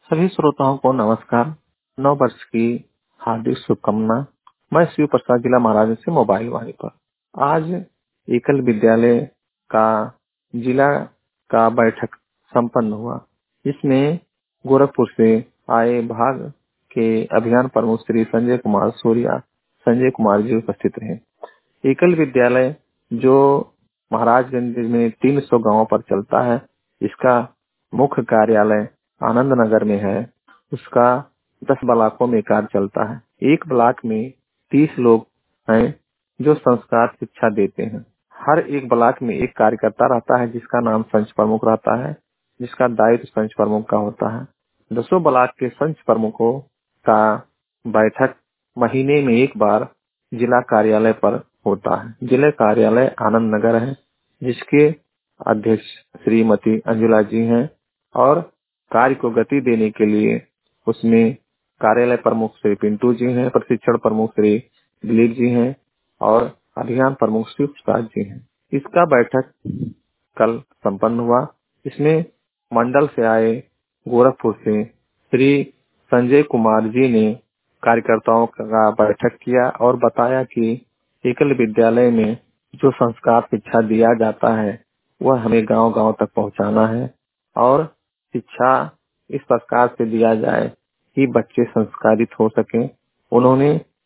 सभी श्रोताओं को नमस्कार। नव वर्ष की हार्दिक शुभकामना। मैं शिव प्रसाद जिला महाराज से मोबाइल वाणी पर आज एकल विद्यालय का जिला का बैठक संपन्न हुआ। इसमें गोरखपुर से आए भाग के अभियान प्रमुख श्री संजय कुमार सूर्या संजय कुमार जी उपस्थित रहे। एकल विद्यालय जो महाराजगंज में 300 गांवों पर चलता है, इसका मुख्य कार्यालय आनंद नगर में है। उसका 10 ब्लॉकों में कार्य चलता है। एक ब्लॉक में 30 लोग हैं जो संस्कार शिक्षा देते हैं। हर एक ब्लॉक में एक कार्यकर्ता रहता है जिसका नाम संच प्रमुख रहता है, जिसका दायित्व संच प्रमुख का होता है। 10 ब्लॉक के संच प्रमुखों का बैठक महीने में एक बार जिला कार्यालय पर होता है। जिला कार्यालय आनंद नगर है, जिसके अध्यक्ष श्रीमती अंजुला जी हैं और कार्य को गति देने के लिए उसमें कार्यालय प्रमुख श्री पिंटू जी हैं, प्रशिक्षण प्रमुख श्री दिलीप जी हैं और अभियान प्रमुख श्री प्रसाद जी हैं। इसका बैठक कल संपन्न हुआ। इसमें मंडल से आए गोरखपुर से श्री संजय कुमार जी ने कार्यकर्ताओं का बैठक किया और बताया कि एकल विद्यालय में जो संस्कार शिक्षा दिया जाता है वह हमें गांव गांव तक पहुंचाना है और शिक्षा इस प्रकार से दिया जाए कि बच्चे संस्कारित हो सकें। उन्होंने